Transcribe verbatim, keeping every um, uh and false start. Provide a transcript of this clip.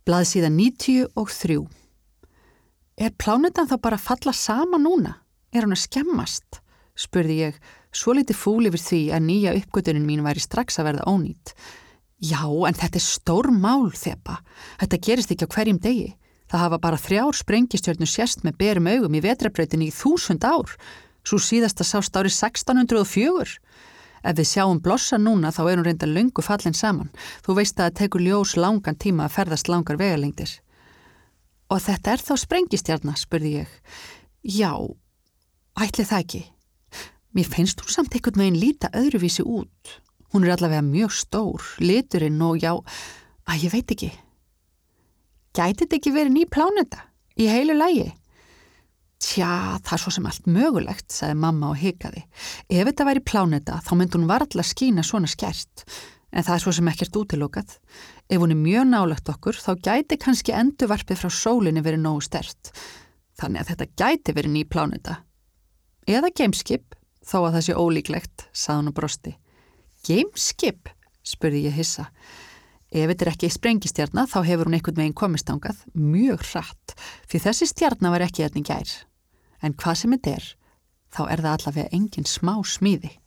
Blaðsíða níutíu og þrjú. Er plánetan þá bara að falla saman núna? Er hún að skemmast? Spurði ég, svolítið fúl yfir því að nýja uppgötunin mín væri strax að verða ónýt. Já, en þetta er stór mál, Þeba. Þetta gerist ekki á hverjum degi. Það hafa bara þrjár sprengistjörnur sést með berum augum í vetrarbrautinni í þúsund ár. Sú síðasta sást árið sextán hundruð og fjögur. Ef við sjáum blossa núna þá er hún reynda löngu fallin saman. Þú veist að það tekur ljós langan tíma að ferðast langar vegalengdir. Og þetta er þá sprengistjarna, spurði ég. Já, ætli það ekki. Mér finnst hún samt einhvern veginn líta öðruvísi út. Hún er allavega mjög stór, liturinn og já, að ég veit ekki. Gæti þetta ekki verið ný pláneta? Í heilu lagi? Tja, það er svo sem allt mögulegt, sagði mamma og hikaði. Ef þetta væri pláneta, þá myndi hún varla skína svona skært. En það er svo sem ekkert útilokað. Ef hún er mjög nálægt okkur, þá gæti kannski endurvarpið frá sólinni verið nógu sterkt. Þannig að þetta gæti verið ný pláneta. Eða geimskip, þó að það sé ólíklegt, sagði hún og brosti. Geimskip? Spurði ég hissa. Ef þetta er ekki sprengistjarna, þá hefur hún einhvern veginn komist þangað mjög hratt, því þessi stjarna var ekki hérna í gær. En hvað sem þetta er, þá er það allavega engin smá smíði.